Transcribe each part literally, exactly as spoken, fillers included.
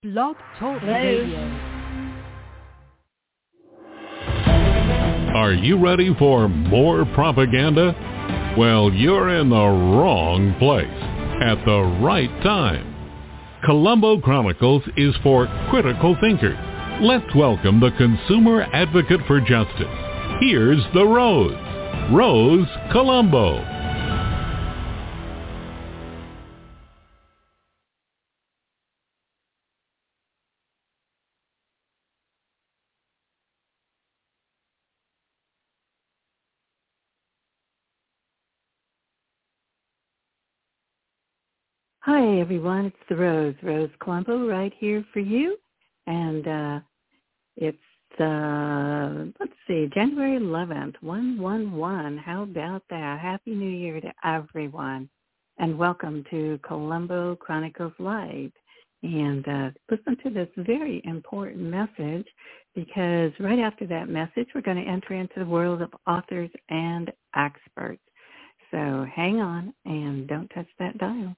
Blog Talk Hello. Radio. Are you ready for more propaganda? Well, you're in the wrong place at the right time. Colombo Chronicles is for critical thinkers. Let's welcome the consumer advocate for justice. Here's the Rose, Rose Colombo. Hi, everyone. It's the Rose, Rose Colombo, right here for you. And uh, it's, uh, let's see, January eleventh, one one one. How about that? Happy New Year to everyone. And welcome to Colombo Chronicles Live. And uh, listen to this very important message, because right after that message, we're going to enter into the world of authors and experts. So hang on and don't touch that dial.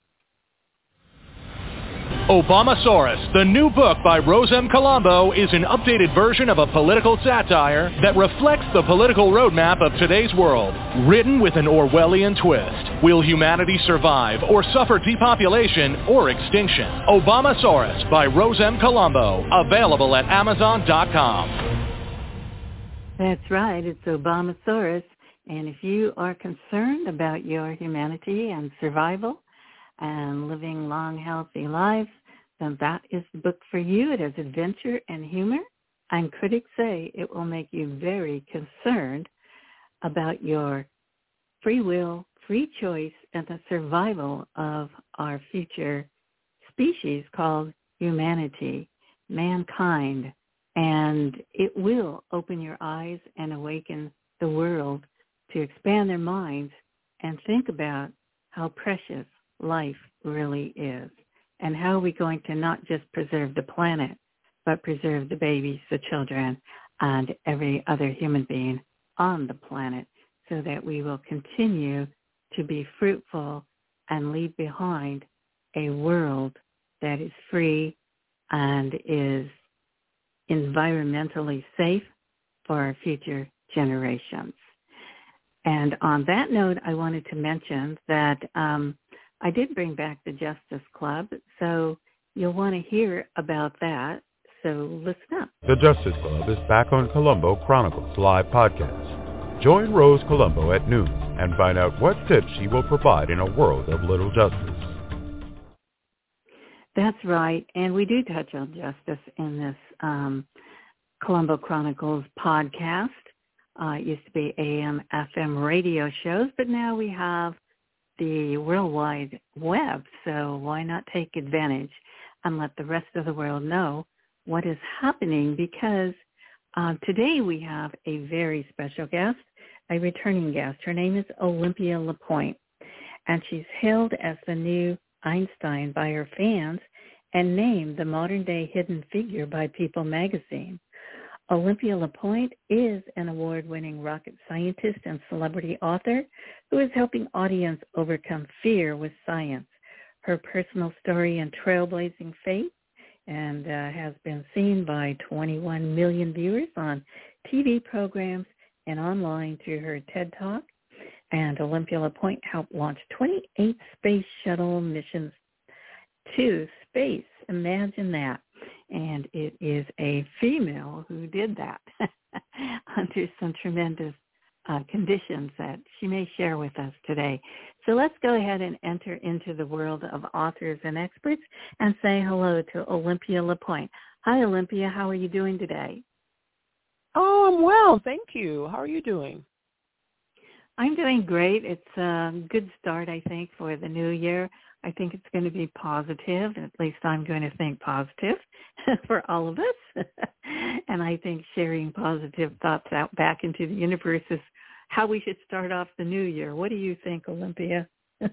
Obamasaurus, the new book by Rose M. Colombo, is an updated version of a political satire that reflects the political roadmap of today's world. Written with an Orwellian twist. Will humanity survive or suffer depopulation or extinction? Obamasaurus by Rose M. Colombo. Available at Amazon dot com. That's right. It's Obamasaurus. And if you are concerned about your humanity and survival and living long, healthy lives, then that is the book for you. It has adventure and humor, and critics say it will make you very concerned about your free will, free choice, and the survival of our future species called humanity, mankind. And it will open your eyes and awaken the world to expand their minds and think about how precious life really is, and how are we going to not just preserve the planet, but preserve the babies, the children, and every other human being on the planet, so that we will continue to be fruitful and leave behind a world that is free and is environmentally safe for our future generations. And on that note, I wanted to mention that um, I did bring back the Justice Club, so you'll want to hear about that, so listen up. The Justice Club is back on Colombo Chronicles Live Podcast. Join Rose Colombo at noon and find out what tips she will provide in a world of little justice. That's right, and we do touch on justice in this um, Colombo Chronicles podcast. Uh, it used to be A M, F M radio shows, but now we have the World Wide Web, so why not take advantage and let the rest of the world know what is happening, because uh, today we have a very special guest, a returning guest. Her name is Olympia LaPointe, and she's hailed as the new Einstein by her fans and named the modern-day hidden figure by People magazine. Olympia LaPointe is an award-winning rocket scientist and celebrity author who is helping audience overcome fear with science. Her personal story and trailblazing faith and uh, has been seen by twenty-one million viewers on T V programs and online through her TED Talk. And Olympia LaPointe helped launch twenty-eight space shuttle missions to space. Imagine that. And it is a female who did that under some tremendous uh, conditions that she may share with us today. So let's go ahead and enter into the world of authors and experts and say hello to Olympia LaPointe. Hi, Olympia. How are you doing today? Oh, I'm well. Thank you. How are you doing? I'm doing great. It's a good start, I think, for the new year. I think it's going to be positive. At least I'm going to think positive for all of us. And I think sharing positive thoughts out back into the universe is how we should start off the new year. What do you think, Olympia?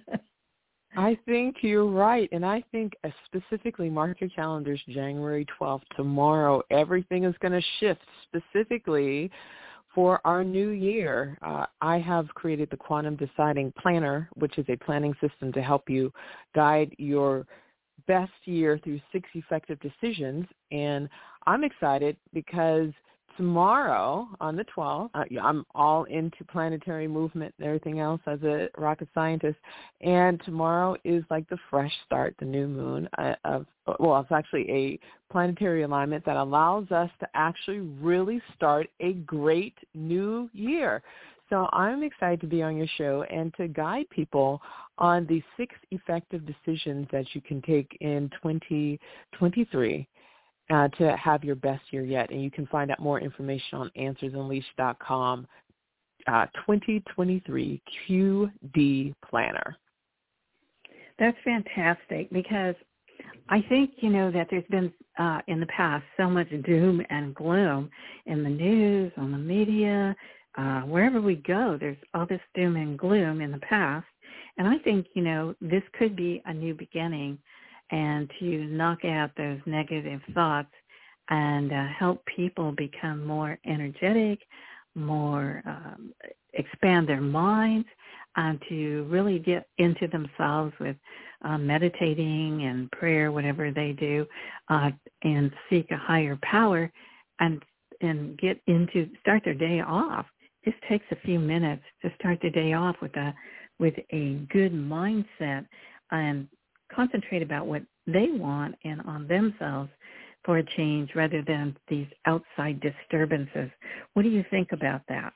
I think you're right. And I think uh, specifically mark your calendars January twelfth, tomorrow. Everything is going to shift specifically for our new year. Uh, I have created the Quantum Deciding Planner, which is a planning system to help you guide your best year through six effective decisions. And I'm excited because tomorrow on the twelfth, uh, I'm all into planetary movement and everything else as a rocket scientist. And tomorrow is like the fresh start, the new moon uh, of, well, it's actually a planetary alignment that allows us to actually really start a great new year. So I'm excited to be on your show and to guide people on the six effective decisions that you can take in twenty twenty-three uh, to have your best year yet. And you can find out more information on answers unleashed dot com, uh, twenty twenty-three Q D Planner. That's fantastic because I think, you know, that there's been uh, in the past so much doom and gloom in the news, on the media, Uh, wherever we go, there's all this doom and gloom in the past. And I think, you know, this could be a new beginning, and to knock out those negative thoughts and uh, help people become more energetic, more um, expand their minds, and to really get into themselves with uh, meditating and prayer, whatever they do, uh, and seek a higher power and and get into, start their day off. Just takes a few minutes to start the day off with a with a good mindset and concentrate about what they want and on themselves for a change rather than these outside disturbances. What do you think about that?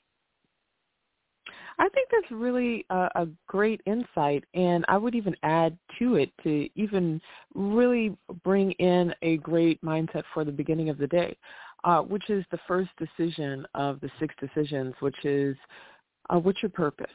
I think that's really a, a great insight, and I would even add to it to even really bring in a great mindset for the beginning of the day. Uh, which is the first decision of the six decisions, which is uh, what's your purpose?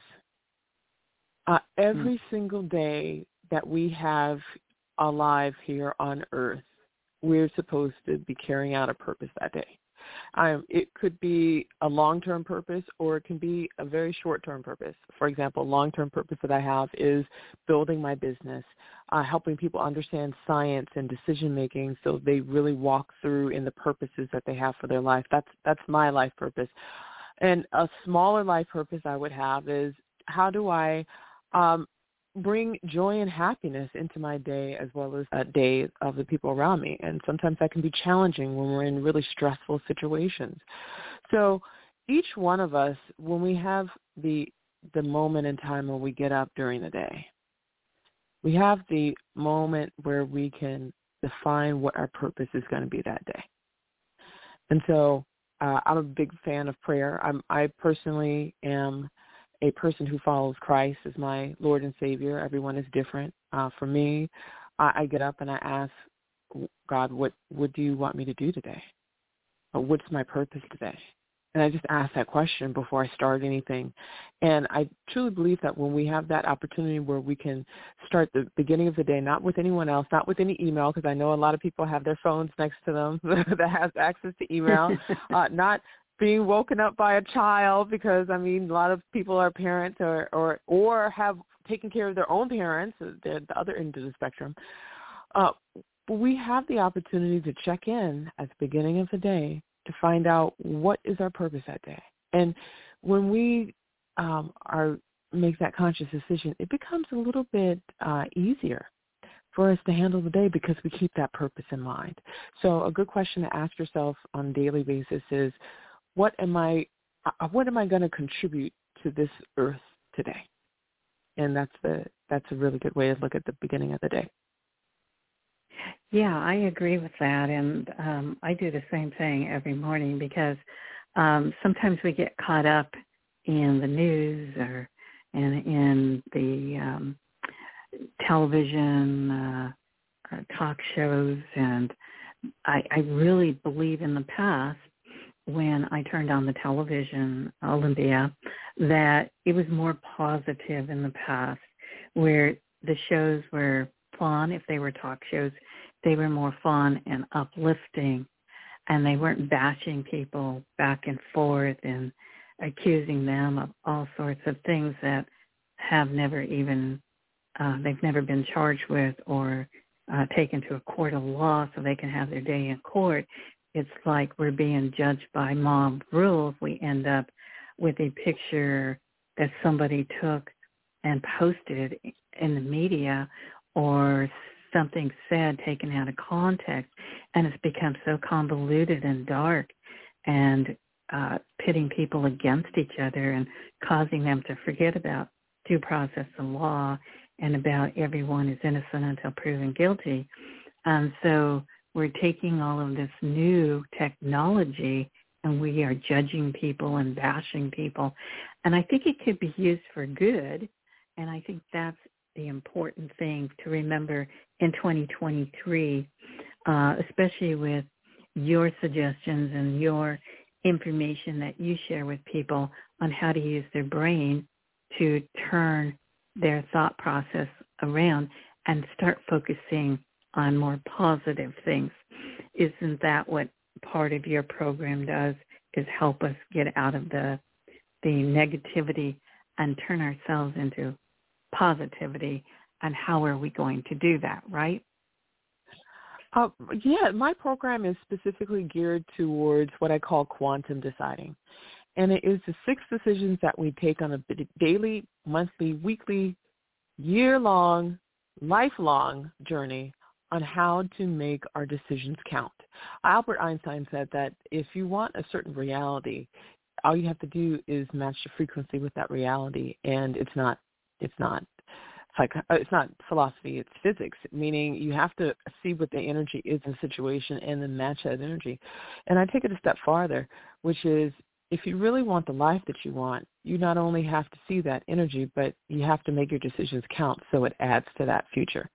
Uh, every mm-hmm. single day that we have alive here on Earth, we're supposed to be carrying out a purpose that day. Um, it could be a long-term purpose, or it can be a very short-term purpose. For example, long-term purpose that I have is building my business, uh, helping people understand science and decision-making so they really walk through in the purposes that they have for their life. That's that's my life purpose. And a smaller life purpose I would have is, how do I um, bring joy and happiness into my day as well as a day of the people around me. And sometimes that can be challenging when we're in really stressful situations. So each one of us, when we have the the moment in time when we get up during the day, we have the moment where we can define what our purpose is going to be that day. And so uh, I'm a big fan of prayer. I'm, I personally am a person who follows Christ as my Lord and Savior. Everyone is different. Uh, for me, I, I get up and I ask God, what, what do you want me to do today? Or what's my purpose today? And I just ask that question before I start anything. And I truly believe that when we have that opportunity where we can start the beginning of the day, not with anyone else, not with any email, because I know a lot of people have their phones next to them that has access to email, uh, not being woken up by a child, because, I mean, a lot of people are parents or, or, or have taken care of their own parents, they're the other end of the spectrum. Uh, we have the opportunity to check in at the beginning of the day to find out what is our purpose that day. And when we um, are make that conscious decision, it becomes a little bit uh, easier for us to handle the day because we keep that purpose in mind. So a good question to ask yourself on a daily basis is, what am I, uh, what am I going to contribute to this earth today? And that's the that's a really good way to look at the beginning of the day. Yeah, I agree with that, and um, I do the same thing every morning because um, sometimes we get caught up in the news or in, in the um, television uh, or talk shows, and I, I really believe in the past when I turned on the television, Olympia, that it was more positive in the past, where the shows were fun. If they were talk shows, they were more fun and uplifting, and they weren't bashing people back and forth and accusing them of all sorts of things that have never even, uh, they've never been charged with or uh, taken to a court of law so they can have their day in court. It's like we're being judged by mob rules. We end up with a picture that somebody took and posted in the media or something said taken out of context, and it's become so convoluted and dark and uh, pitting people against each other and causing them to forget about due process of law and about everyone is innocent until proven guilty. And so we're taking all of this new technology and we are judging people and bashing people. And I think it could be used for good. And I think that's the important thing to remember in twenty twenty-three, uh, especially with your suggestions and your information that you share with people on how to use their brain to turn their thought process around and start focusing on more positive things. Isn't that what part of your program does, is help us get out of the the negativity and turn ourselves into positivity? And how are we going to do that, right? Uh, yeah, my program is specifically geared towards what I call quantum deciding. And it is the six decisions that we take on a daily, monthly, weekly, year-long, lifelong journey on how to make our decisions count. Albert Einstein said that if you want a certain reality, all you have to do is match the frequency with that reality, and it's not, it's not, like it's not philosophy, it's physics. Meaning you have to see what the energy is in the situation and then match that energy. And I take it a step farther, which is if you really want the life that you want, you not only have to see that energy, but you have to make your decisions count so it adds to that future.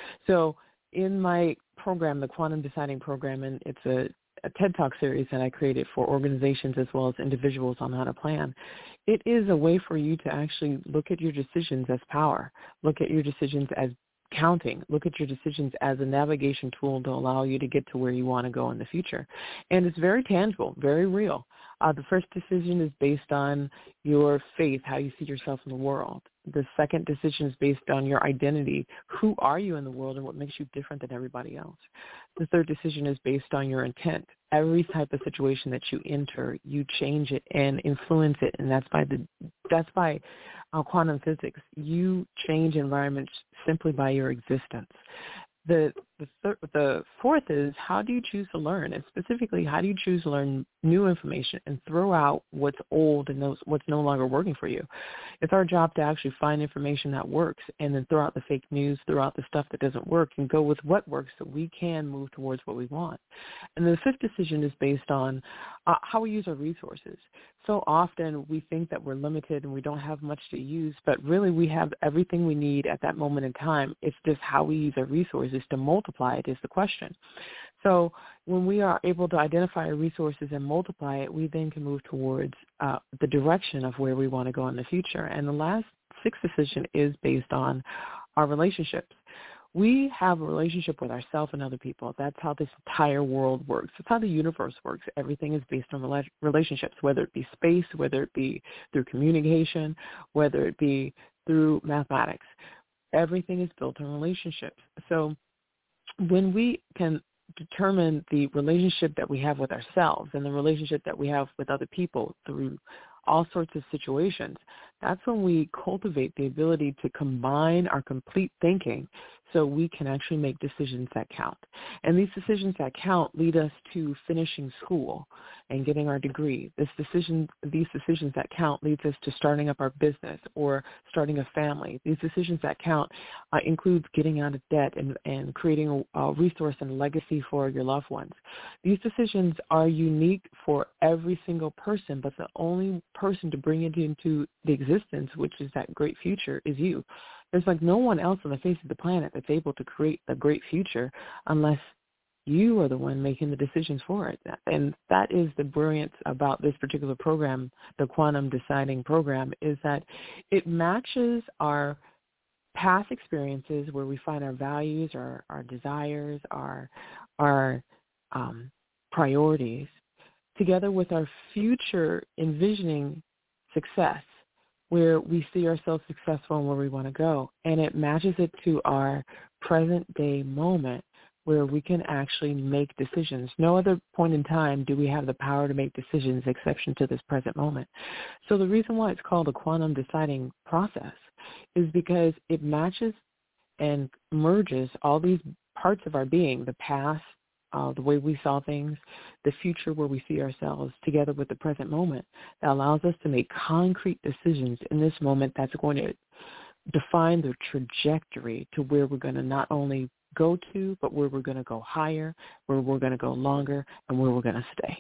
So in my program, the Quantum Deciding Program, and it's a, a TED Talk series that I created for organizations as well as individuals on how to plan, it is a way for you to actually look at your decisions as power, look at your decisions as counting, look at your decisions as a navigation tool to allow you to get to where you want to go in the future. And it's very tangible, very real. Uh, the first decision is based on your faith, how you see yourself in the world. The second decision is based on your identity. Who are you in the world and what makes you different than everybody else? The third decision is based on your intent. Every type of situation that you enter, you change it and influence it, and that's by the that's by uh, quantum physics. You change environments simply by your existence. The the, thir- the fourth is, how do you choose to learn? And specifically, how do you choose to learn new information and throw out what's old and those, what's no longer working for you? It's our job to actually find information that works and then throw out the fake news, throw out the stuff that doesn't work, and go with what works so we can move towards what we want. And the fifth decision is based on uh, how we use our resources. So often we think that we're limited and we don't have much to use, but really we have everything we need at that moment in time. It's just how we use our resources to multiply it is the question. So when we are able to identify our resources and multiply it, we then can move towards uh, the direction of where we want to go in the future. And the last sixth decision is based on our relationships. We have a relationship with ourselves and other people. That's how this entire world works. That's how the universe works. Everything is based on rela- relationships, whether it be space, whether it be through communication, whether it be through mathematics. Everything is built on relationships. So when we can determine the relationship that we have with ourselves and the relationship that we have with other people through all sorts of situations, that's when we cultivate the ability to combine our complete thinking so we can actually make decisions that count. And these decisions that count lead us to finishing school and getting our degree. This decision, these decisions that count leads us to starting up our business or starting a family. These decisions that count uh, includes getting out of debt and, and creating a, a resource and a legacy for your loved ones. These decisions are unique for every single person, but the only person to bring it into the existence, which is that great future, is you. There's like no one else on the face of the planet that's able to create a great future unless you are the one making the decisions for it. And that is the brilliance about this particular program, the Quantum Deciding Program, is that it matches our past experiences where we find our values, our, our desires, our, our um, priorities, together with our future envisioning success, where we see ourselves successful and where we want to go. And it matches it to our present day moment where we can actually make decisions. No other point in time do we have the power to make decisions exception to this present moment. So the reason why it's called a quantum deciding process is because it matches and merges all these parts of our being, the past, uh, the way we saw things, the future where we see ourselves together with the present moment, that allows us to make concrete decisions in this moment that's going to define the trajectory to where we're going to not only go to, but where we're going to go higher, where we're going to go longer, and where we're going to stay.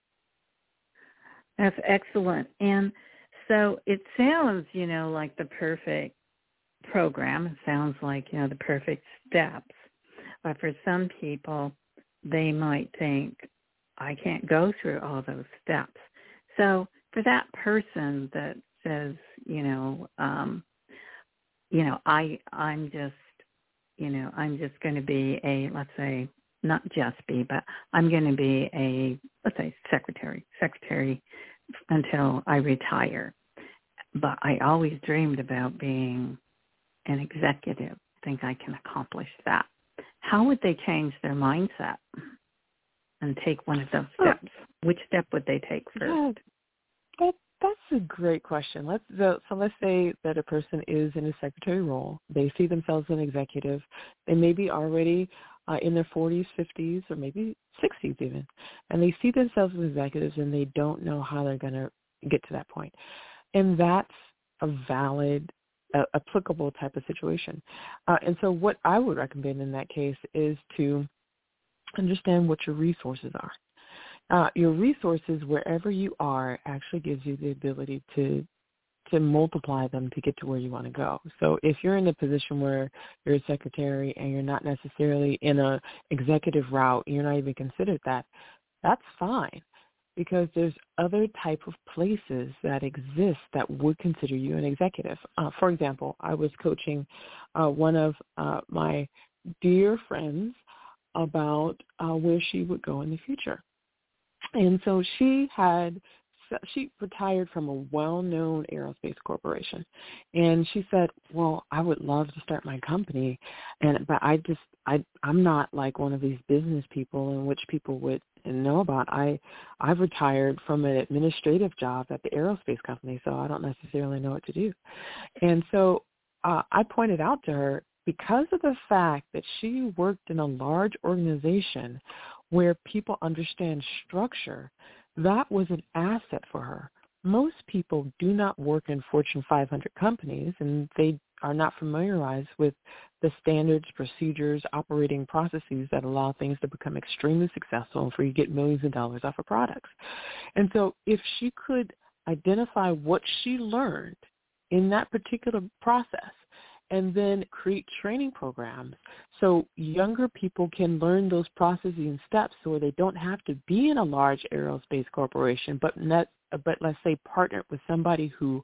That's excellent. And so it sounds, you know, like the perfect program. It sounds like, you know, the perfect steps. But for some people, they might think, I can't go through all those steps. So for that person that says, you know, um, you know, I, I'm just, you know, I'm just going to be a, let's say, not just be, but I'm going to be a, let's say, secretary, secretary until I retire. But I always dreamed about being an executive. I think I can accomplish that. How would they change their mindset and take one of those steps? Which step would they take first? Yeah, that, that's a great question. Let's so, so let's say that a person is in a secretary role. They see themselves as an executive. They may be already uh, in their forties, fifties, or maybe sixties even, and they see themselves as executives and they don't know how they're going to get to that point. And that's a valid, uh, applicable type of situation. Uh, and so what I would recommend in that case is to understand what your resources are. Uh, your resources, wherever you are, actually gives you the ability to to multiply them to get to where you want to go. So if you're in a position where you're a secretary and you're not necessarily in a executive route, you're not even considered that, that's fine, because there's other type of places that exist that would consider you an executive. Uh, for example, I was coaching uh, one of uh, my dear friends about uh, where she would go in the future. And so she had, she retired from a well-known aerospace corporation. And she said, well, I would love to start my company, and but I just, I, I'm not like one of these business people in which people would know about. I, I've retired from an administrative job at the aerospace company, so I don't necessarily know what to do. And so uh, I pointed out to her, because of the fact that she worked in a large organization where people understand structure, that was an asset for her. Most people do not work in Fortune five hundred companies, and they are not familiarized with the standards, procedures, operating processes that allow things to become extremely successful and for you to get millions of dollars off of products. And so if she could identify what she learned in that particular process, and then create training programs so younger people can learn those processes and steps so they don't have to be in a large aerospace corporation, but not, but let's say partner with somebody who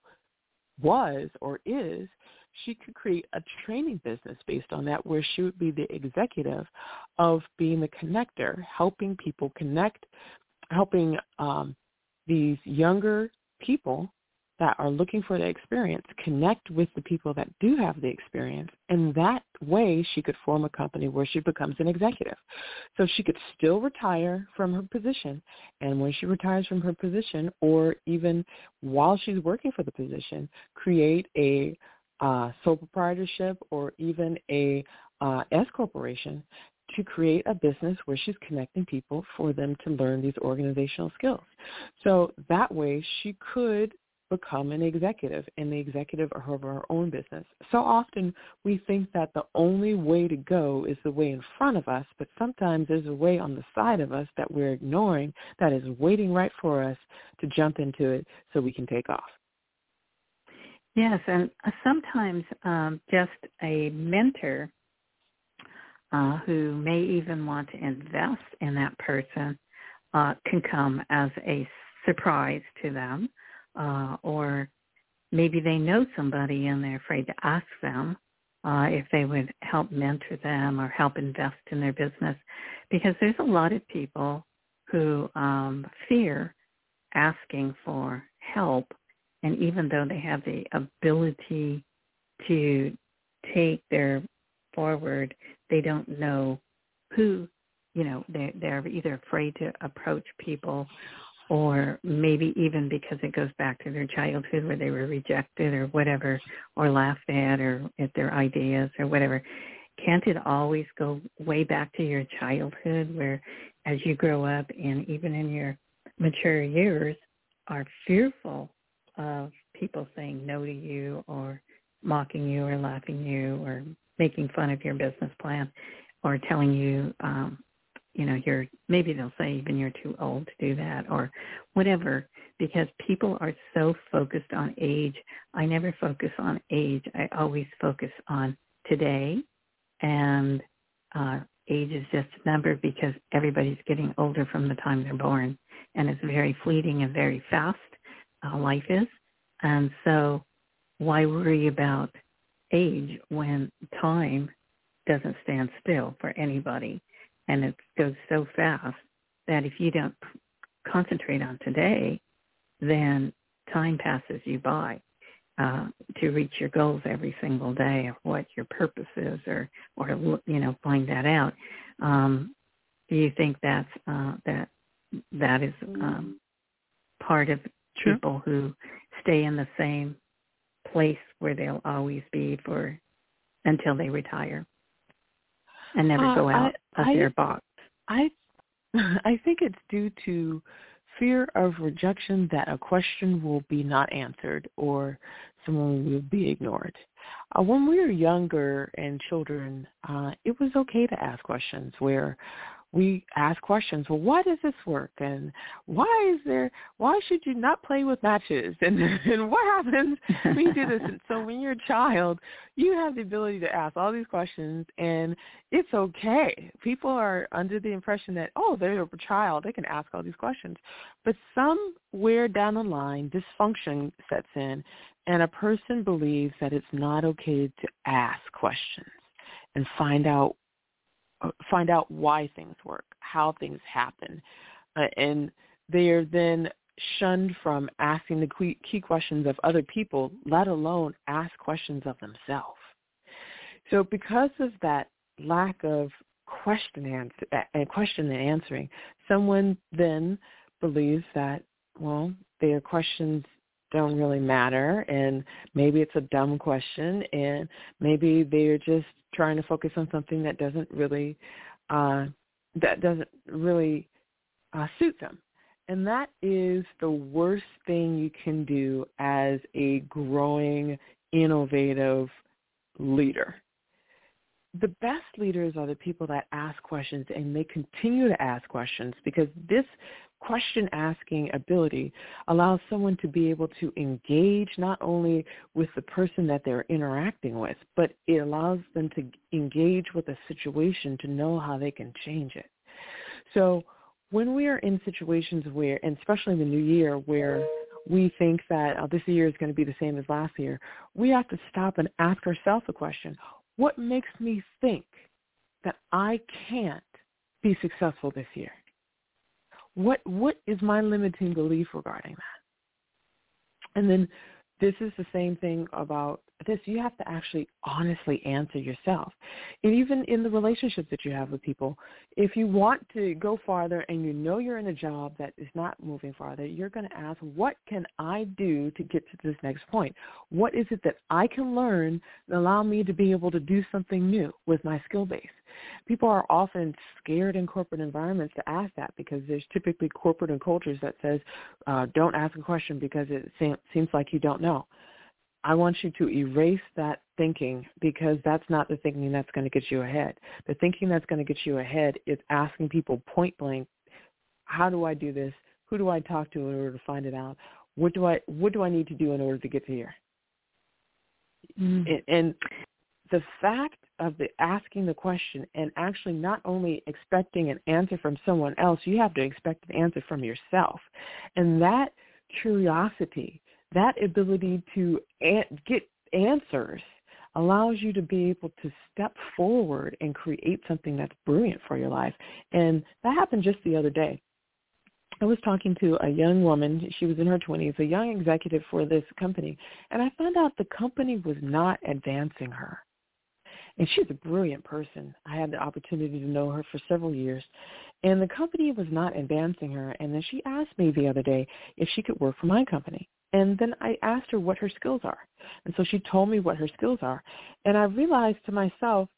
was or is, she could create a training business based on that, where she would be the executive of being the connector, helping people connect, helping um, these younger people that are looking for the experience connect with the people that do have the experience. And that way she could form a company where she becomes an executive. So she could still retire from her position. And when she retires from her position, or even while she's working for the position, create a uh, sole proprietorship or even a uh, S corporation to create a business where she's connecting people for them to learn these organizational skills. So that way she could become an executive and the executive of her own business. So often we think that the only way to go is the way in front of us, but sometimes there's a way on the side of us that we're ignoring that is waiting right for us to jump into it so we can take off. Yes, and sometimes um, just a mentor uh, who may even want to invest in that person uh, can come as a surprise to them. Uh, or maybe they know somebody and they're afraid to ask them uh, if they would help mentor them or help invest in their business, because there's a lot of people who um, fear asking for help, and even though they have the ability to take their forward, they don't know who, you know, they're, they're either afraid to approach people or maybe even because it goes back to their childhood where they were rejected or whatever, or laughed at or at their ideas or whatever. Can't it always go way back to your childhood where as you grow up and even in your mature years are fearful of people saying no to you or mocking you or laughing you or making fun of your business plan or telling you, um, you know, you're, maybe they'll say even you're too old to do that or whatever, because people are so focused on age. I never focus on age. I always focus on today, and uh, age is just a number because everybody's getting older from the time they're born, and it's very fleeting and very fast, uh, life is. And so why worry about age when time doesn't stand still for anybody? And it goes so fast that if you don't concentrate on today, then time passes you by uh, to reach your goals every single day of what your purpose is or, or you know, find that out. Um, do you think that's, uh, that that is um, part of Sure. people who stay in the same place where they'll always be for until they retire and never Uh, go out I, of I, their box? I I think it's due to fear of rejection that a question will be not answered or someone will be ignored. Uh, when we were younger and children, uh, it was okay to ask questions where we ask questions. Well, why does this work? And why is there, why should you not play with matches? And, and what happens when you do this? And so when you're a child, you have the ability to ask all these questions, and it's okay. People are under the impression that, oh, they're a child, they can ask all these questions. But somewhere down the line, dysfunction sets in, and a person believes that it's not okay to ask questions and find out find out why things work, how things happen. Uh, and they are then shunned from asking the key questions of other people, let alone ask questions of themselves. So because of that lack of question, answer, uh, question and answering, someone then believes that, well, their questions don't really matter, and maybe it's a dumb question, and maybe they're just trying to focus on something that doesn't really uh, that doesn't really uh, suit them. And that is the worst thing you can do as a growing, innovative leader. The best leaders are the people that ask questions, and they continue to ask questions, because this question-asking ability allows someone to be able to engage not only with the person that they're interacting with, but it allows them to engage with a situation to know how they can change it. So when we are in situations where, and especially in the new year, where we think that oh, this year is going to be the same as last year, we have to stop and ask ourselves the question, what makes me think that I can't be successful this year? What what is my limiting belief regarding that? And then this is the same thing about this. You have to actually honestly answer yourself. And even in the relationships that you have with people, if you want to go farther and you know you're in a job that is not moving farther, you're going to ask, what can I do to get to this next point? What is it that I can learn that allow me to be able to do something new with my skill base? People are often scared in corporate environments to ask that, because there's typically corporate and cultures that says, uh, don't ask a question because it seems like you don't know. I want you to erase that thinking, because that's not the thinking that's going to get you ahead. The thinking that's going to get you ahead is asking people point blank, how do I do this? Who do I talk to in order to find it out? What do I what do I need to do in order to get to here? Mm. And, and the fact of the asking the question and actually not only expecting an answer from someone else, you have to expect an answer from yourself. And that curiosity, that ability to an- get answers allows you to be able to step forward and create something that's brilliant for your life. And that happened just the other day. I was talking to a young woman. She was in her twenties, a young executive for this company. And I found out the company was not advancing her. And she's a brilliant person. I had the opportunity to know her for several years. And the company was not advancing her. And then she asked me the other day if she could work for my company. And then I asked her what her skills are. And so she told me what her skills are. And I realized to myself,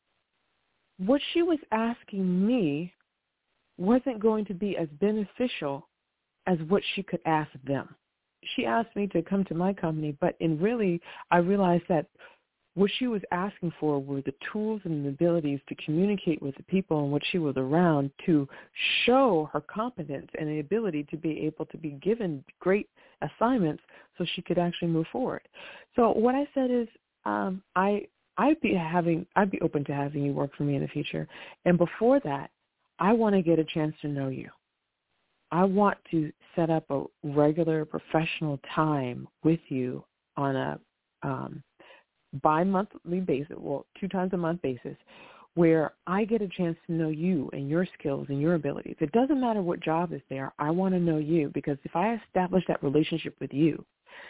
what she was asking me wasn't going to be as beneficial as what she could ask them. She asked me to come to my company, but in really, I realized that what she was asking for were the tools and the abilities to communicate with the people in which she was around, to show her competence and the ability to be able to be given great assignments so she could actually move forward. So what I said is, um, I, I'd be having, I'd be open to having you work for me in the future. And before that, I want to get a chance to know you. I want to set up a regular professional time with you on a um, bi-monthly basis, well, two times a month basis, where I get a chance to know you and your skills and your abilities. It doesn't matter what job is there. I want to know you, because if I establish that relationship with you,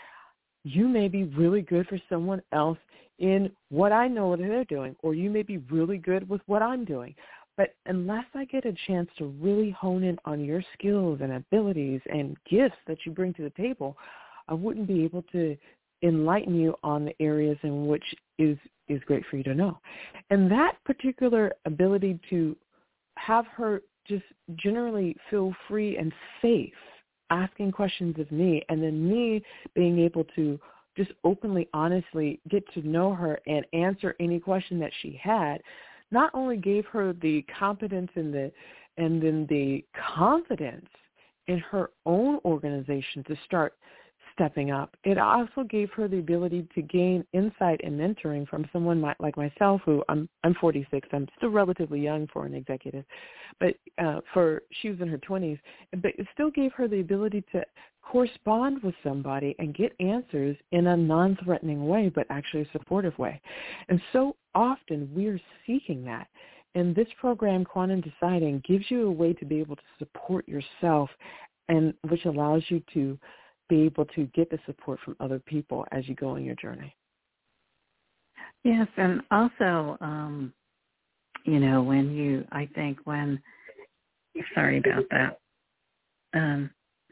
you may be really good for someone else in what I know what they're doing, or you may be really good with what I'm doing. But unless I get a chance to really hone in on your skills and abilities and gifts that you bring to the table, I wouldn't be able to enlighten you on the areas in which is, is great for you to know. And that particular ability to have her just generally feel free and safe asking questions of me, and then me being able to just openly, honestly get to know her and answer any question that she had, not only gave her the competence and the and then the confidence in her own organization to start stepping up, it also gave her the ability to gain insight and mentoring from someone my, like myself, who I'm I'm forty-six. I'm still relatively young for an executive, but uh, for she was in her twenties. But it still gave her the ability to correspond with somebody and get answers in a non-threatening way, but actually a supportive way. And so often we're seeking that. And this program, Quantum Deciding, gives you a way to be able to support yourself, and which allows you to be able to get the support from other people as you go on your journey. Yes, and also, um, you know, when you, I think when, sorry about that. Um,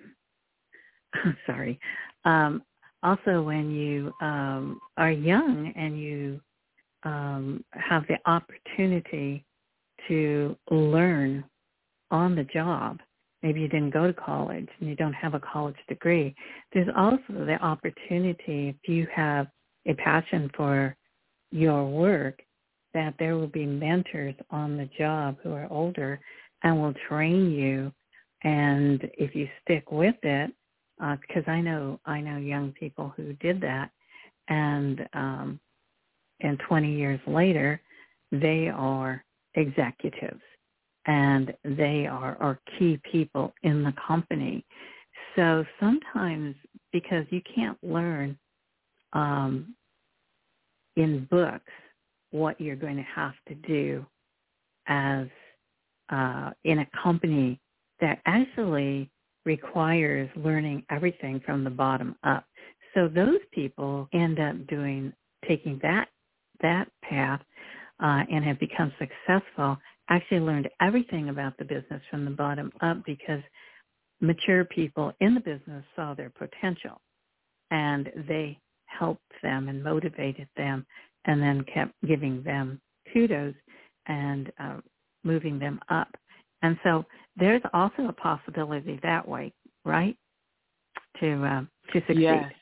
sorry. Um, also, when you um, are young and you um, have the opportunity to learn on the job, maybe you didn't go to college and you don't have a college degree, there's also the opportunity, if you have a passion for your work, that there will be mentors on the job who are older and will train you. And if you stick with it, because uh, I know I know young people who did that, and um, and twenty years later, they are executives, and they are, are key people in the company. So sometimes, because you can't learn um, in books what you're going to have to do as uh, in a company that actually requires learning everything from the bottom up. So those people end up doing, taking that that path uh, and have become successful, actually learned everything about the business from the bottom up, because mature people in the business saw their potential and they helped them and motivated them, and then kept giving them kudos and uh, moving them up. And so there's also a possibility that way, right, to uh, to succeed. Yes.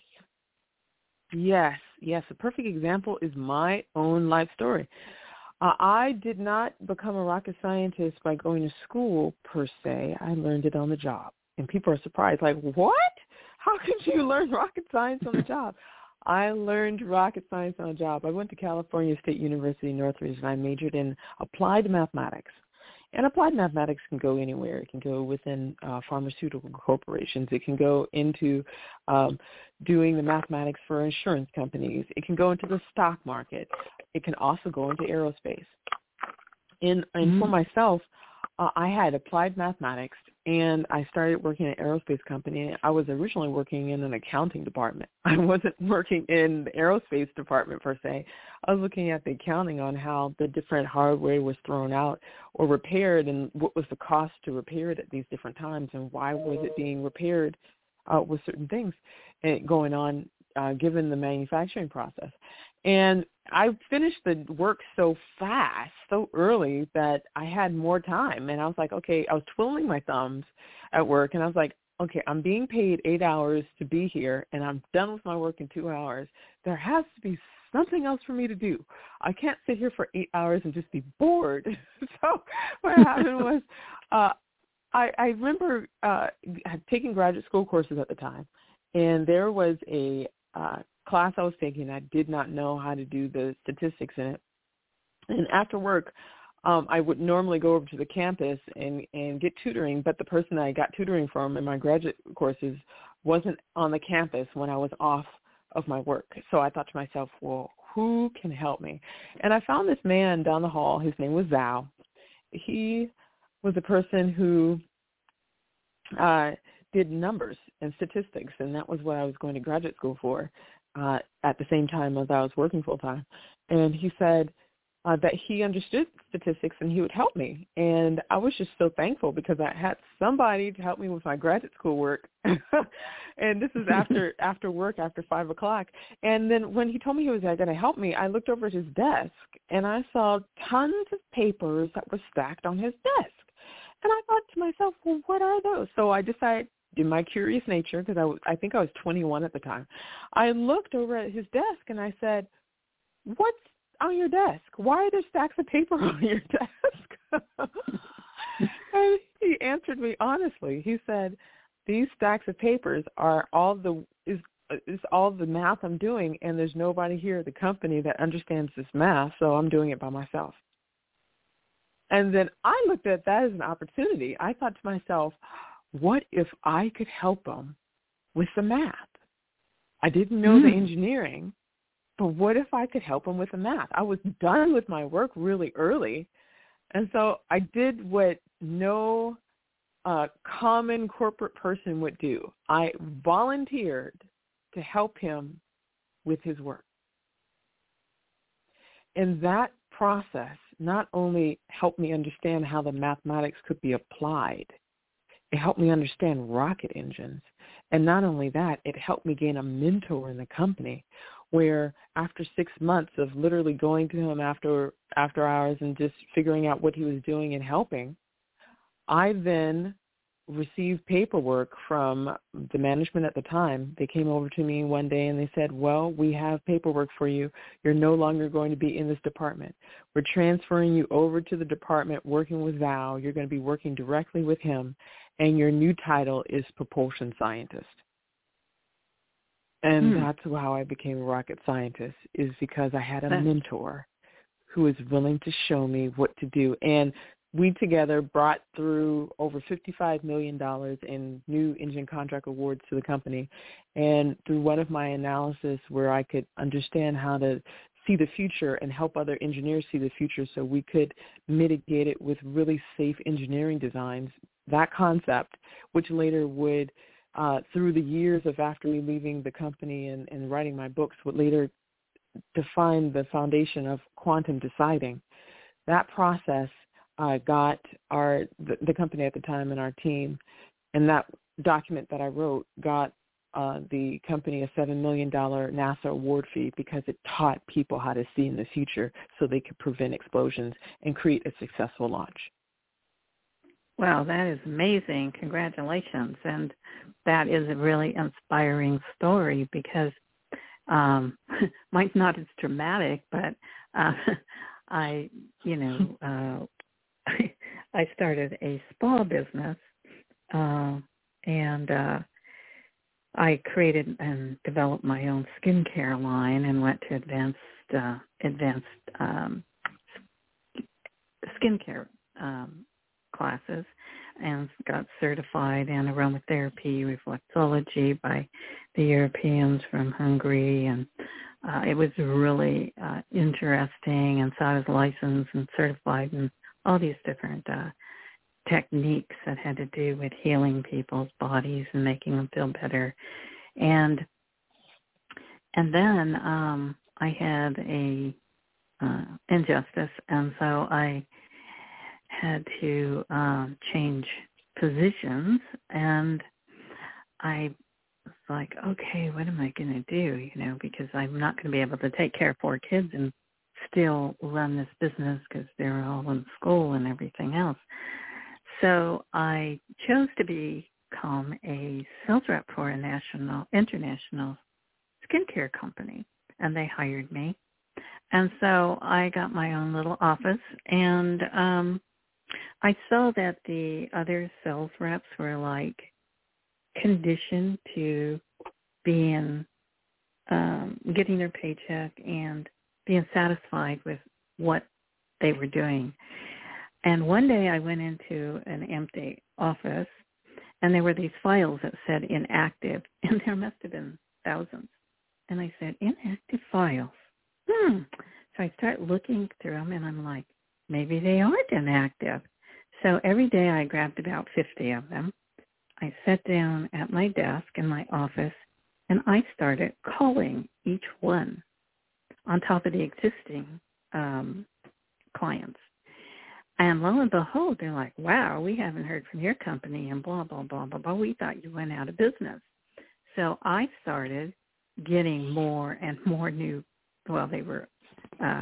Yes, yes. A perfect example is my own life story. Uh, I did not become a rocket scientist by going to school, per se. I learned it on the job. And people are surprised, like, what? How could you learn rocket science on the job? I learned rocket science on the job. I went to California State University, Northridge, and I majored in applied mathematics. And applied mathematics can go anywhere. It can go within uh, pharmaceutical corporations. It can go into um, doing the mathematics for insurance companies. It can go into the stock market. It can also go into aerospace. And, and mm-hmm. for myself, uh, I had applied mathematics, and I started working at an aerospace company. I was originally working in an accounting department. I wasn't working in the aerospace department per se. I was looking at the accounting on how the different hardware was thrown out or repaired, and what was the cost to repair it at these different times, and why was it being repaired uh, with certain things going on uh, given the manufacturing process. And I finished the work so fast, so early, that I had more time. And I was like, okay, I was twiddling my thumbs at work, and I was like, okay, I'm being paid eight hours to be here, and I'm done with my work in two hours. There has to be something else for me to do. I can't sit here for eight hours and just be bored. So what happened was uh, I, I remember uh, taking graduate school courses at the time, and there was a uh, class I was taking. I did not know how to do the statistics in it. And after work, um, I would normally go over to the campus and, and get tutoring, but the person that I got tutoring from in my graduate courses wasn't on the campus when I was off of my work. So I thought to myself, well, who can help me? And I found this man down the hall. His name was Zhao. He was a person who uh, did numbers and statistics, and that was what I was going to graduate school for uh, at the same time as I was working full-time. And he said uh, that he understood statistics and he would help me. And I was just so thankful because I had somebody to help me with my graduate school work. And this is after after work, after five o'clock. And then when he told me he was going to help me, I looked over at his desk, and I saw tons of papers that were stacked on his desk. And I thought to myself, well, what are those? So I decided, in my curious nature, because I, w- I think I was twenty-one at the time, I looked over at his desk and I said, what's on your desk? Why are there stacks of paper on your desk? And he answered me honestly. He said, these stacks of papers are all the is is all the math I'm doing, and there's nobody here at the company that understands this math, so I'm doing it by myself. And then I looked at that as an opportunity. I thought to myself, what if I could help them with the math? I didn't know mm. the engineering, but what if I could help them with the math? I was done with my work really early, and so I did what no uh, common corporate person would do. I volunteered to help him with his work. And that process not only helped me understand how the mathematics could be applied, it helped me understand rocket engines. And not only that, it helped me gain a mentor in the company where after six months of literally going to him after after hours and just figuring out what he was doing and helping, I then received paperwork from the management at the time. They came over to me one day and they said, well, we have paperwork for you. You're no longer going to be in this department. We're transferring you over to the department working with Zhao. You're going to be working directly with him, and your new title is propulsion scientist. And hmm. that's how I became a rocket scientist, is because I had a that's... mentor who was willing to show me what to do. And we together brought through over fifty-five million dollars in new engine contract awards to the company. And through one of my analysis where I could understand how to see the future and help other engineers see the future so we could mitigate it with really safe engineering designs, that concept, which later would, uh, through the years of after me leaving the company and, and writing my books, would later define the foundation of quantum deciding. That process Uh, got our the, the company at the time and our team, and that document that I wrote got uh, the company a seven million dollars NASA award fee because it taught people how to see in the future so they could prevent explosions and create a successful launch. Wow, that is amazing. Congratulations. And that is a really inspiring story because um, mine's not as dramatic, but uh, I, you know, uh, I started a spa business, uh, and uh, I created and developed my own skincare line and went to advanced uh, advanced um, skincare um, classes and got certified in aromatherapy, reflexology by the Europeans from Hungary, and uh, it was really uh, interesting. And so I was licensed and certified in all these different uh, techniques that had to do with healing people's bodies and making them feel better. And and then um, I had a uh, injustice, and so I had to uh, change positions, and I was like, okay, what am I going to do, you know, because I'm not going to be able to take care of four kids and still run this business because they're all in school and everything else. So I chose to become a sales rep for a national, international skincare company, and they hired me. And so I got my own little office, and um, I saw that the other sales reps were like conditioned to being, um, getting their paycheck and being satisfied with what they were doing. And one day I went into an empty office, and there were these files that said inactive, and there must have been thousands. And I said, inactive files. Hmm. So I start looking through them, and I'm like, maybe they aren't inactive. So every day I grabbed about fifty of them. I sat down at my desk in my office, and I started calling each one on top of the existing um, clients. And lo and behold, they're like, wow, we haven't heard from your company and blah, blah, blah, blah, blah. We thought you went out of business. So I started getting more and more new, well, they were uh,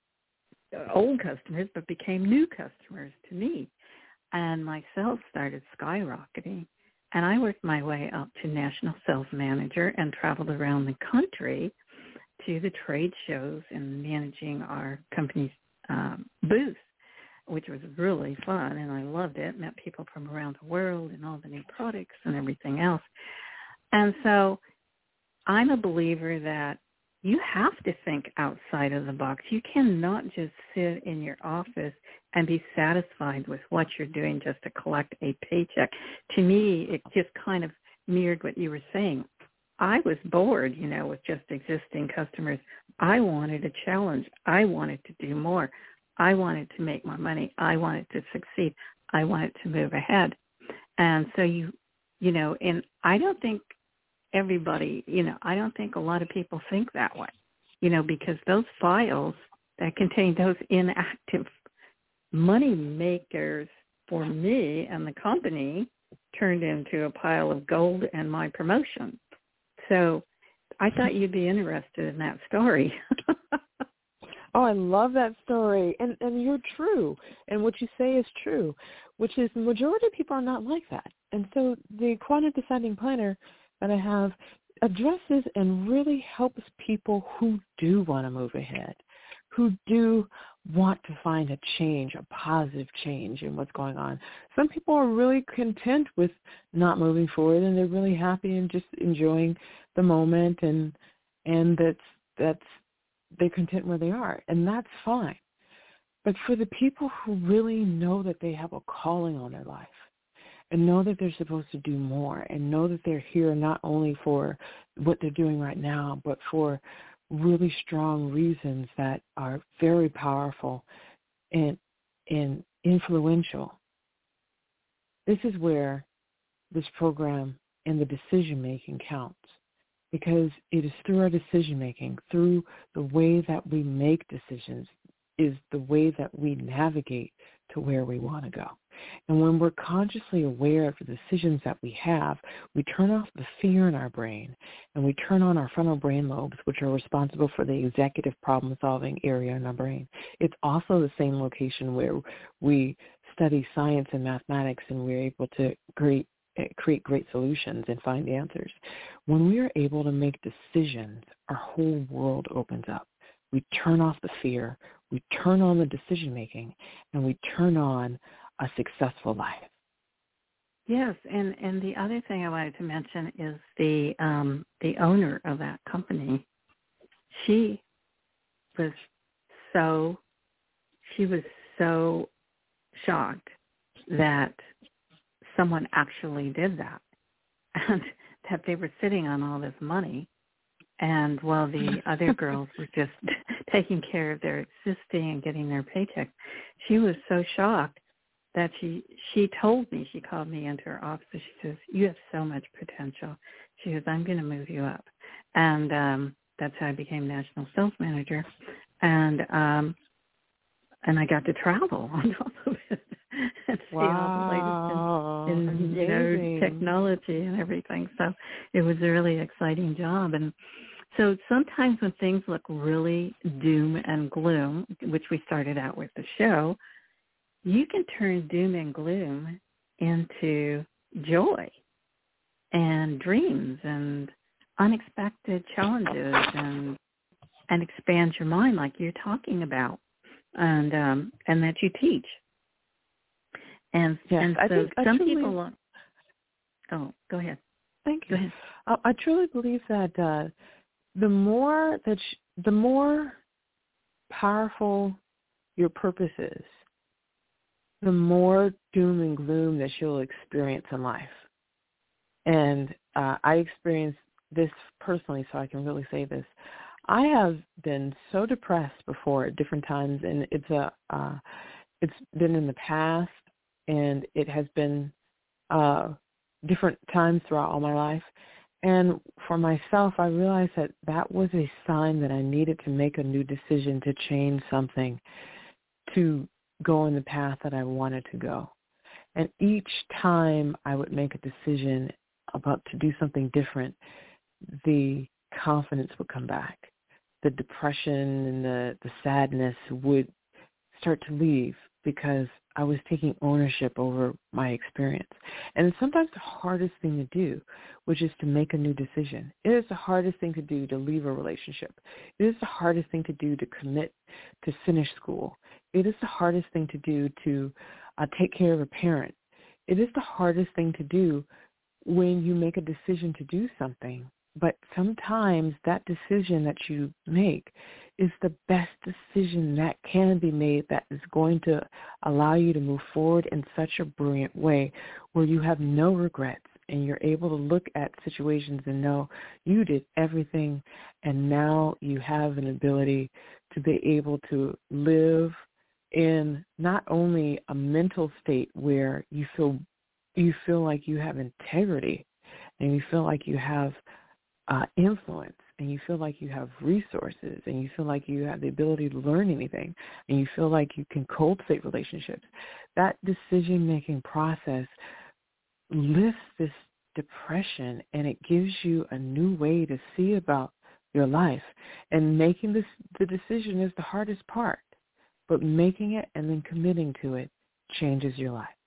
old customers, but became new customers to me. And my sales started skyrocketing. And I worked my way up to national sales manager and traveled around the country to the trade shows and managing our company's um, booth, which was really fun, and I loved it. Met people from around the world and all the new products and everything else. And so I'm a believer that you have to think outside of the box. You cannot just sit in your office and be satisfied with what you're doing just to collect a paycheck. To me, it just kind of mirrored what you were saying. I was bored, you know, with just existing customers. I wanted a challenge. I wanted to do more. I wanted to make more money. I wanted to succeed. I wanted to move ahead. And so you, you know, and I don't think everybody, you know, I don't think a lot of people think that way, you know, because those files that contain those inactive money makers for me and the company turned into a pile of gold and my promotion. So I thought you'd be interested in that story. Oh, I love that story. And and you're true. And what you say is true, which is the majority of people are not like that. And so the Quantum Deciding Planner that I have addresses and really helps people who do want to move ahead, who do want to find a change, a positive change in what's going on. Some people are really content with not moving forward, and they're really happy and just enjoying the moment, and and that's that's they're content where they are, and that's fine. But for the people who really know that they have a calling on their life and know that they're supposed to do more and know that they're here not only for what they're doing right now, but for really strong reasons that are very powerful and, and influential, this is where this program and the decision-making counts. Because it is through our decision-making, through the way that we make decisions, is the way that we navigate to where we want to go. And when we're consciously aware of the decisions that we have, we turn off the fear in our brain, and we turn on our frontal brain lobes, which are responsible for the executive problem-solving area in our brain. It's also the same location where we study science and mathematics, and we're able to create create great solutions and find answers. When we are able to make decisions, our whole world opens up. We turn off the fear, we turn on the decision-making, and we turn on a successful life. Yes, and, and the other thing I wanted to mention is the um, the owner of that company. She was so, she was so shocked that someone actually did that, and that they were sitting on all this money, and while the other girls were just taking care of their existing and getting their paycheck, she was so shocked that she she told me, she called me into her office. She says, you have so much potential. She says, I'm going to move you up. And um, that's how I became national sales manager. And um, and I got to travel on top of it and see wow. all the latest in, in you know, technology and everything. So it was a really exciting job. And so sometimes when things look really doom and gloom, which we started out with the show, you can turn doom and gloom into joy and dreams and unexpected challenges and and expand your mind like you're talking about, and um, and that you teach. And yes, and I so think some truly, people. Oh, go ahead. Thank you. Go ahead. I, I truly believe that uh, the more that sh- the more powerful your purpose is, the more doom and gloom that you'll experience in life. And uh, I experienced this personally, so I can really say this. I have been so depressed before at different times, and it's a uh, it's been in the past, and it has been uh, different times throughout all my life. And for myself, I realized that that was a sign that I needed to make a new decision to change something, to go in the path that I wanted to go. And each time I would make a decision about to do something different, the confidence would come back. The depression and the, the sadness would start to leave because I was taking ownership over my experience. And it's sometimes the hardest thing to do, which is to make a new decision. It is the hardest thing to do to leave a relationship. It is the hardest thing to do to commit to finish school. It is the hardest thing to do to uh, take care of a parent. It is the hardest thing to do when you make a decision to do something. But sometimes that decision that you make is the best decision that can be made, that is going to allow you to move forward in such a brilliant way where you have no regrets and you're able to look at situations and know you did everything, and now you have an ability to be able to live in not only a mental state where you feel you feel like you have integrity and you feel like you have Uh, influence, and you feel like you have resources, and you feel like you have the ability to learn anything, and you feel like you can cultivate relationships. That decision-making process lifts this depression, and it gives you a new way to see about your life. And making this the decision is the hardest part, but making it and then committing to it changes your life.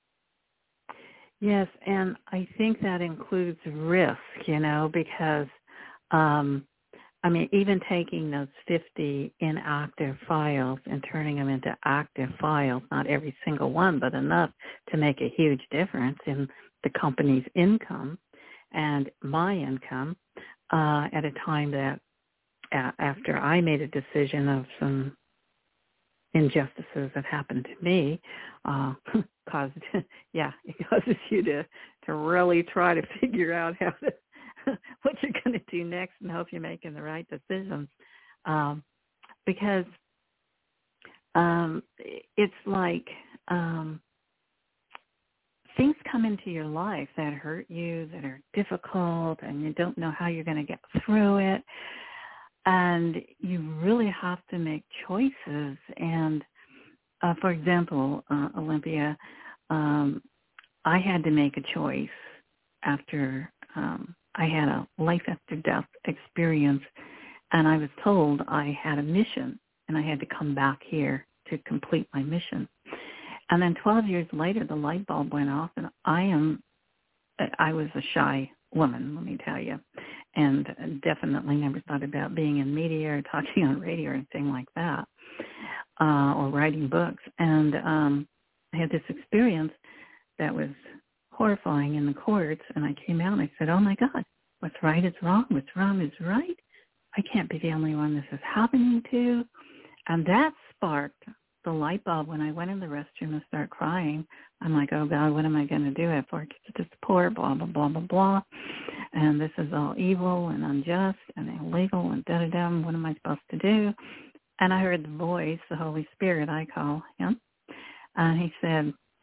Yes, and I think that includes risk, you know, because, um, I mean, even taking those fifty inactive files and turning them into active files, not every single one, but enough to make a huge difference in the company's income and my income uh, at a time that uh, after I made a decision of some injustices that happened to me, uh, caused, yeah, it causes you to, to really try to figure out how to, what you're going to do next and hope you're making the right decisions. Um, because um, it's like um, things come into your life that hurt you, that are difficult, and you don't know how you're going to get through it. And you really have to make choices. And, uh, for example, uh, Olympia, um, I had to make a choice after um, I had a life after death experience, and I was told I had a mission, and I had to come back here to complete my mission. And then twelve years later, the light bulb went off, and I am, I was a shy woman, let me tell you, and definitely never thought about being in media or talking on radio or anything like that, uh, or writing books. And um, I had this experience that was horrifying in the courts, and I came out and I said, oh, my God, what's right is wrong, what's wrong is right. I can't be the only one this is happening to. And that sparked the light bulb. When I went in the restroom and started crying, I'm like, oh, God, what am I going to do? I have four kids to support, blah, blah, blah, blah, blah. And this is all evil and unjust and illegal and da-da-da. What am I supposed to do? And I heard the voice, the Holy Spirit, I call him. And he said,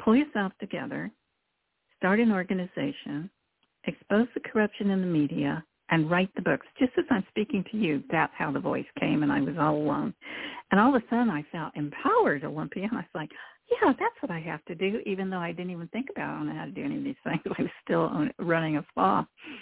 pull yourself together, start an organization, expose the corruption in the media, and write the books. Just as I'm speaking to you, that's how the voice came, and I was all alone. And all of a sudden, I felt empowered, Olympia. And I was like, yeah, that's what I have to do, even though I didn't even think about I don't know how to do any of these things. I was still running a spa.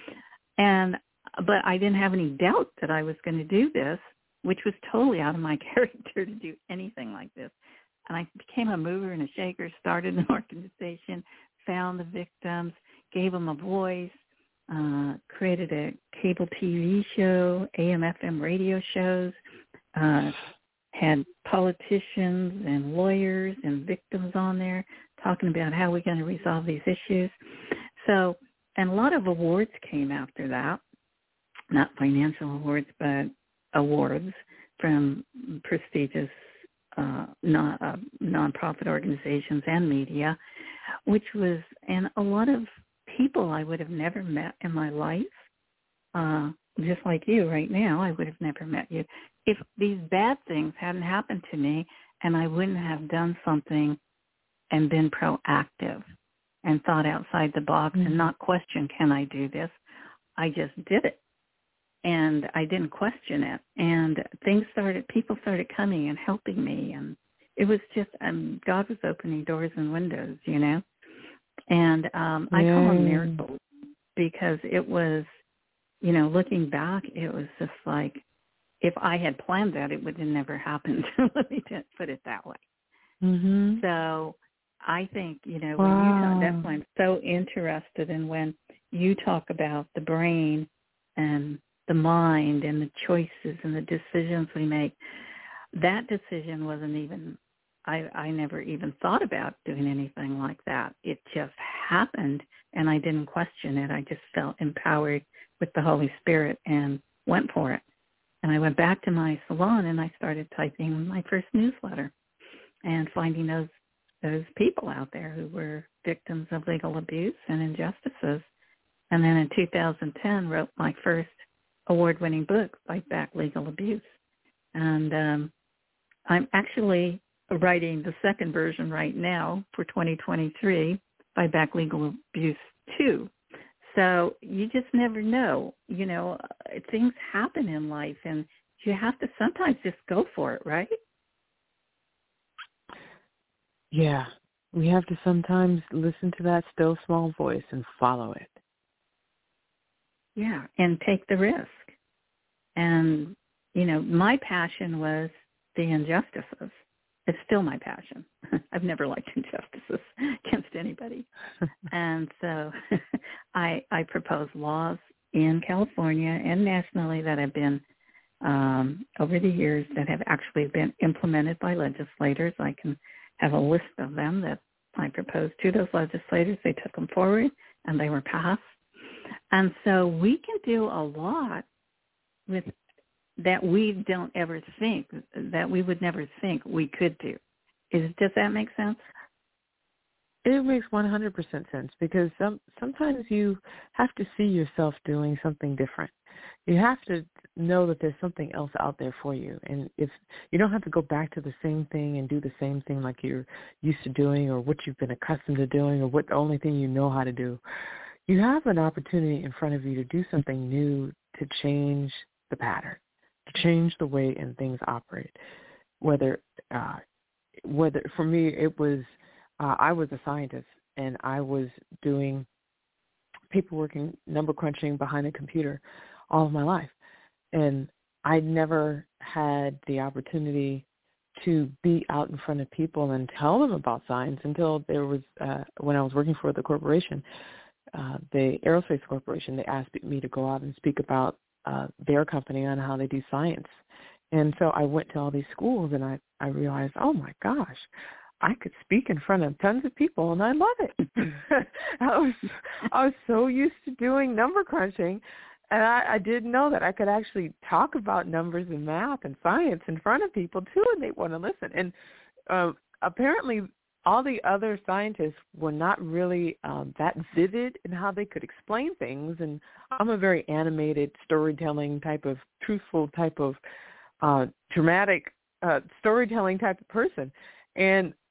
And, but I didn't have any doubt that I was going to do this, which was totally out of my character to do anything like this. And I became a mover and a shaker, started an organization, found the victims, gave them a voice, uh, created a cable T V show, A M F M radio shows, uh, had politicians and lawyers and victims on there talking about how we're going to resolve these issues. So, and a lot of awards came after that, not financial awards, but awards from prestigious uh, non, uh, nonprofit organizations and media, which was, and a lot of people I would have never met in my life, uh, just like you right now, I would have never met you if these bad things hadn't happened to me, and I wouldn't have done something and been proactive and thought outside the box mm-hmm. and not question, can I do this? I just did it. And I didn't question it. And things started, people started coming and helping me. And it was just, um, God was opening doors and windows, you know. And um, I call them miracles because it was, you know, looking back, it was just like, if I had planned that, it would have never happened. Let me just put it that way. Mm-hmm. So I think, you know, wow. when you talk, that's why I'm so interested in when you talk about the brain and the mind and the choices and the decisions we make. That decision wasn't even, I, I never even thought about doing anything like that. It just happened, and I didn't question it. I just felt empowered with the Holy Spirit and went for it. And I went back to my salon, and I started typing my first newsletter and finding those those people out there who were victims of legal abuse and injustices. And then in two thousand ten, wrote my first award-winning book, Fight Back Legal Abuse. And um, I'm actually writing the second version right now for twenty twenty-three, Fight Back Legal Abuse two. So you just never know. You know, things happen in life, and you have to sometimes just go for it, right? Yeah. We have to sometimes listen to that still small voice and follow it. Yeah, and take the risk. And, you know, my passion was the injustices. It's still my passion. I've never liked injustices against anybody. And so I, I propose laws in California and nationally that have been, um, over the years, that have actually been implemented by legislators. I can have a list of them that I proposed to those legislators. They took them forward, and they were passed. And so we can do a lot with that we don't ever think, that we would never think we could do. Is, does that make sense? It makes one hundred percent sense because some, sometimes you have to see yourself doing something different. You have to know that there's something else out there for you. And if you don't have to go back to the same thing and do the same thing like you're used to doing or what you've been accustomed to doing or what the only thing you know how to do, you have an opportunity in front of you to do something new to change the pattern, to change the way and things operate. Whether, uh, whether for me, it was, uh, I was a scientist and I was doing paperwork and number crunching behind a computer all of my life. And I never had the opportunity to be out in front of people and tell them about science until there was, uh, when I was working for the corporation, uh, the Aerospace Corporation, they asked me to go out and speak about uh, their company on how they do science. And so I went to all these schools and I, I realized, oh my gosh, I could speak in front of tons of people and I love it. I was I was so used to doing number crunching, and I, I didn't know that I could actually talk about numbers and math and science in front of people too, and they want to listen. And uh, apparently all the other scientists were not really um, that vivid in how they could explain things. And I'm a very animated storytelling type of, truthful type of uh, dramatic uh, storytelling type of person. And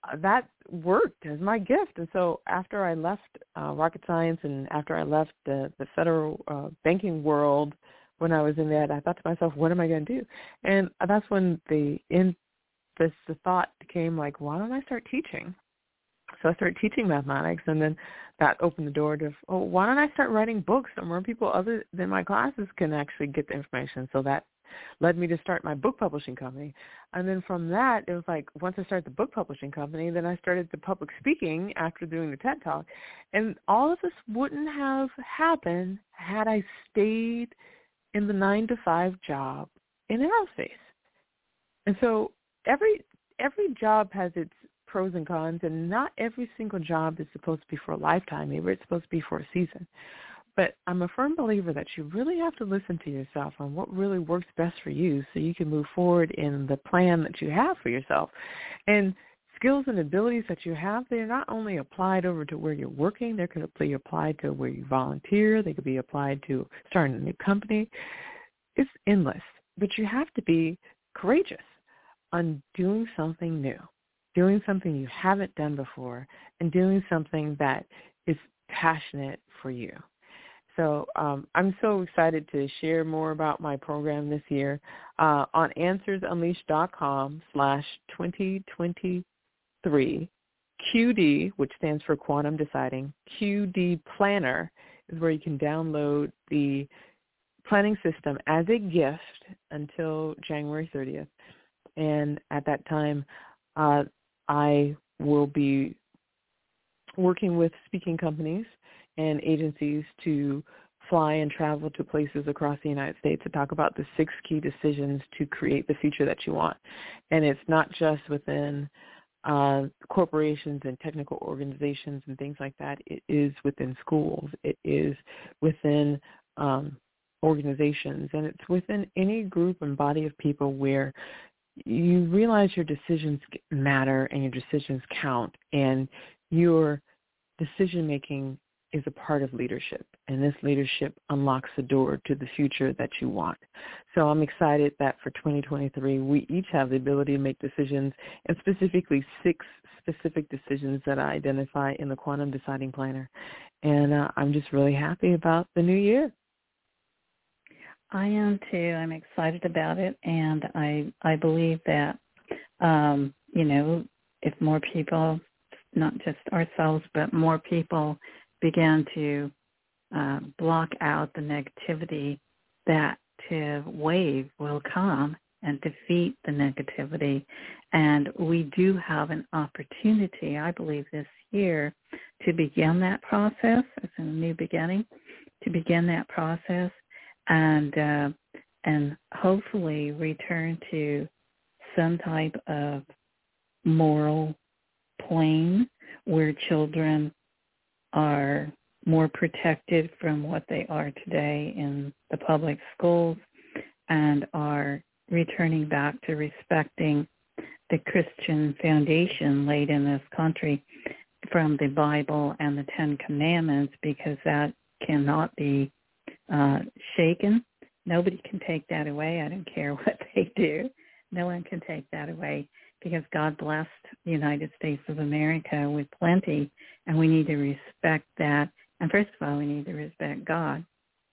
that worked as my gift. And so after I left uh, rocket science and after I left the, the federal uh, banking world, when I was in that, I thought to myself, what am I going to do? And that's when the in this the thought came like, why don't I start teaching? So I started teaching mathematics, and then that opened the door to, oh, why don't I start writing books so more people other than my classes can actually get the information? So that led me to start my book publishing company. And then from that, it was like once I started the book publishing company, then I started the public speaking after doing the TED Talk. And all of this wouldn't have happened had I stayed in the nine to five job in aerospace. And so every every job has its pros and cons, and not every single job is supposed to be for a lifetime. Maybe it's supposed to be for a season. But I'm a firm believer that you really have to listen to yourself on what really works best for you so you can move forward in the plan that you have for yourself. And skills and abilities that you have, they're not only applied over to where you're working, they could be applied to where you volunteer, they could be applied to starting a new company. It's endless. But you have to be courageous on doing something new, doing something you haven't done before, and doing something that is passionate for you. So um, I'm so excited to share more about my program this year uh, on answersunleashed.com slash 2023 Q D, which stands for Quantum Deciding. Q D Planner is where you can download the planning system as a gift until January thirtieth. And at that time, uh, I will be working with speaking companies and agencies to fly and travel to places across the United States to talk about the six key decisions to create the future that you want. And it's not just within uh, corporations and technical organizations and things like that. It is within schools. It is within um, organizations. And it's within any group and body of people where you realize your decisions matter and your decisions count, and your decision-making is a part of leadership, and this leadership unlocks the door to the future that you want. So I'm excited that for twenty twenty-three, we each have the ability to make decisions, and specifically six specific decisions that I identify in the Quantum Deciding Planner. And uh, I'm just really happy about the new year. I am too. I'm excited about it, and I I believe that, um, you know, if more people, not just ourselves, but more people begin to uh, block out the negativity, that uh, wave will come and defeat the negativity. And we do have an opportunity, I believe, this year to begin that process. It's a new beginning, to begin that process and uh, and hopefully return to some type of moral plane where children are more protected from what they are today in the public schools and are returning back to respecting the Christian foundation laid in this country from the Bible and the Ten Commandments, because that cannot be uh, shaken. Nobody can take that away. I don't care what they do. No one can take that away, because God blessed the United States of America with plenty, and we need to respect that. And first of all, we need to respect God.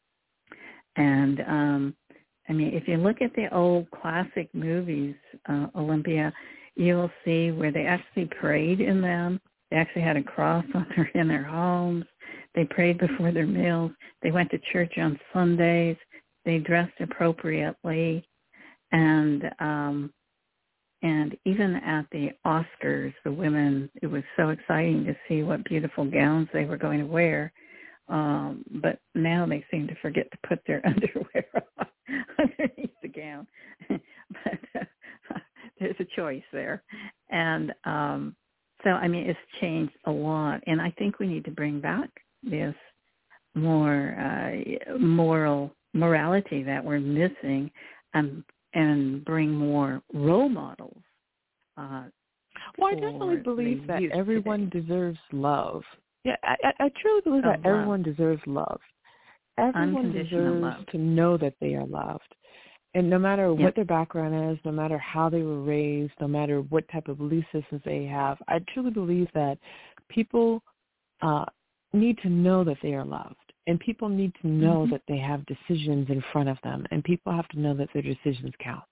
And, um, I mean, if you look at the old classic movies, uh, Olympia, you will see where they actually prayed in them. They actually had a cross on their, in their homes. They prayed before their meals. They went to church on Sundays. They dressed appropriately. And um, and even at the Oscars, the women, it was so exciting to see what beautiful gowns they were going to wear. Um, but now they seem to forget to put their underwear on underneath the gown. but uh, there's a choice there. And um, so, I mean, it's changed a lot. And I think we need to bring back this more uh, moral morality that we're missing, and and bring more role models. Uh, well, I definitely believe that everyone today. deserves love. Yeah, I, I truly believe oh, that love. everyone deserves love. Everyone deserves love. to know that they are loved. And no matter Yep. what their background is, no matter how they were raised, no matter what type of belief systems they have, I truly believe that people uh, need to know that they are loved. And people need to know Mm-hmm. that they have decisions in front of them. And people have to know that their decisions count.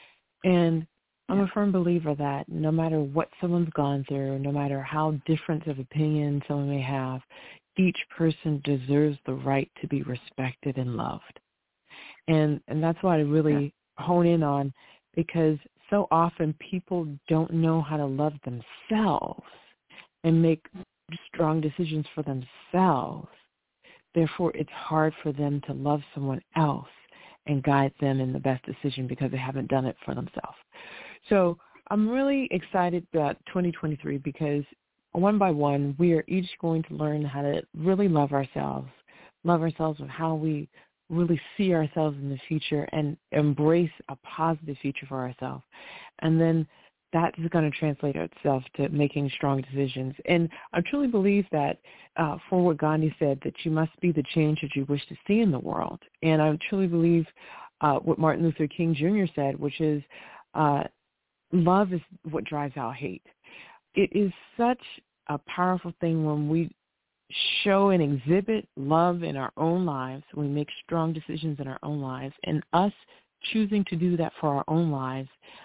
And I'm Yeah. a firm believer that no matter what someone's gone through, no matter how different of opinion someone may have, each person deserves the right to be respected and loved. And and that's what I really hone in on, because so often people don't know how to love themselves and make strong decisions for themselves. Therefore, it's hard for them to love someone else and guide them in the best decision because they haven't done it for themselves. So I'm really excited about twenty twenty-three because one by one, we are each going to learn how to really love ourselves, love ourselves with how we really see ourselves in the future and embrace a positive future for ourselves. And then that is going to translate itself to making strong decisions. And I truly believe that uh, for what Gandhi said, that you must be the change that you wish to see in the world. And I truly believe uh, what Martin Luther King Junior said, which is uh, love is what drives out hate. It is such a powerful thing when we show and exhibit love in our own lives, we make strong decisions in our own lives, and us choosing to do that for our own lives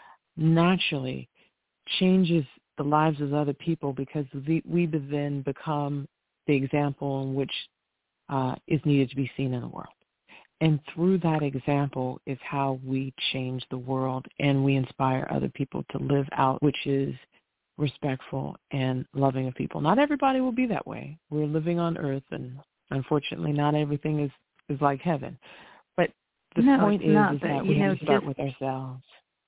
naturally changes the lives of other people because we, we then become the example in which uh, is needed to be seen in the world. And through that example is how we change the world and we inspire other people to live out, which is respectful and loving of people. Not everybody will be that way. We're living on earth, and unfortunately not everything is, is like heaven. But the no, point it's is, not, is but, that you we know, have to start just, with ourselves.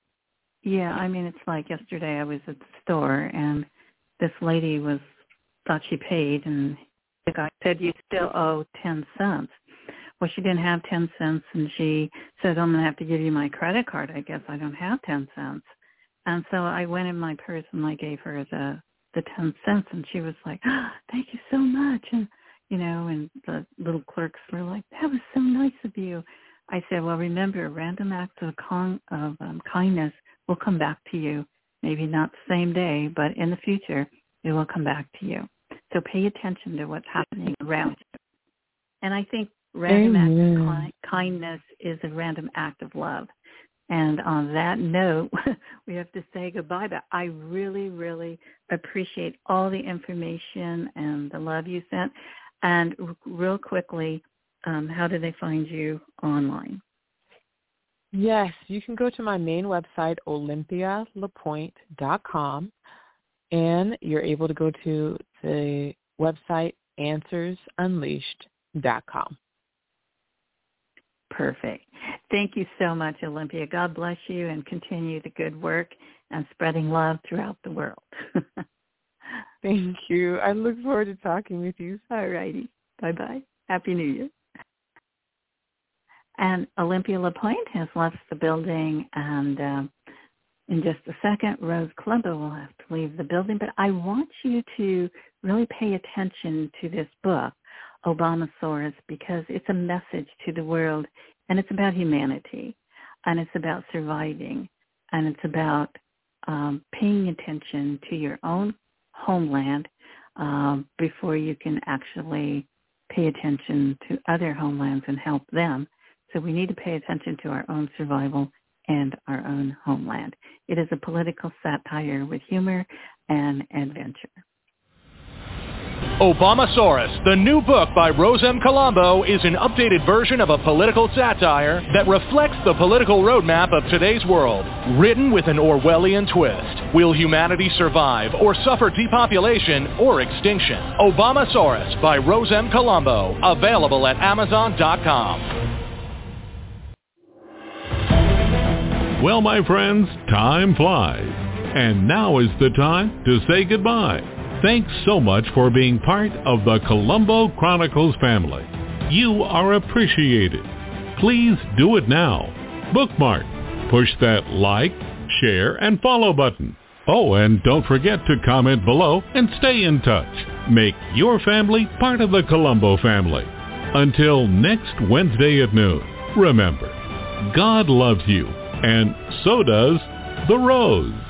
Yeah, I mean, it's like yesterday I was at the store, and this lady was thought she paid, and the guy said, you still owe ten cents. Well, she didn't have ten cents, and she said, I'm going to have to give you my credit card. I guess I don't have ten cents. And so I went in my purse and I gave her the, the ten cents, and she was like, oh, thank you so much. And, you know, and the little clerks were like, that was so nice of you. I said, well, remember, random acts of, con- of um, kindness will come back to you. Maybe not the same day, but in the future, it will come back to you. So pay attention to what's happening around you. And I think random Amen. acts of kindness is a random act of love. And on that note, we have to say goodbye. But I really, really appreciate all the information and the love you sent. And r- real quickly, um, how do they find you online? Yes, you can go to my main website, olympia lapointe dot com, and you're able to go to the website answers unleashed dot com. Perfect. Thank you so much, Olympia. God bless you and continue the good work and spreading love throughout the world. Thank you. I look forward to talking with you. All righty. Bye-bye. Happy New Year. And Olympia LaPointe has left the building, and uh, in just a second, Rose Colombo will have to leave the building. But I want you to really pay attention to this book, Obamasaurus, because it's a message to the world, and it's about humanity, and it's about surviving, and it's about um, paying attention to your own homeland um, before you can actually pay attention to other homelands and help them. So we need to pay attention to our own survival and our own homeland. It is a political satire with humor and adventure. Obamasaurus, the new book by Rose M. Colombo, is an updated version of a political satire that reflects the political roadmap of today's world, written with an Orwellian twist. Will humanity survive or suffer depopulation or extinction? Obamasaurus by Rose M. Colombo, available at amazon dot com. Well, my friends, time flies. And now is the time to say goodbye. Thanks so much for being part of the Colombo Chronicles family. You are appreciated. Please do it now. Bookmark. Push that like, share, and follow button. Oh, and don't forget to comment below and stay in touch. Make your family part of the Colombo family. Until next Wednesday at noon, remember, God loves you, and so does the rose.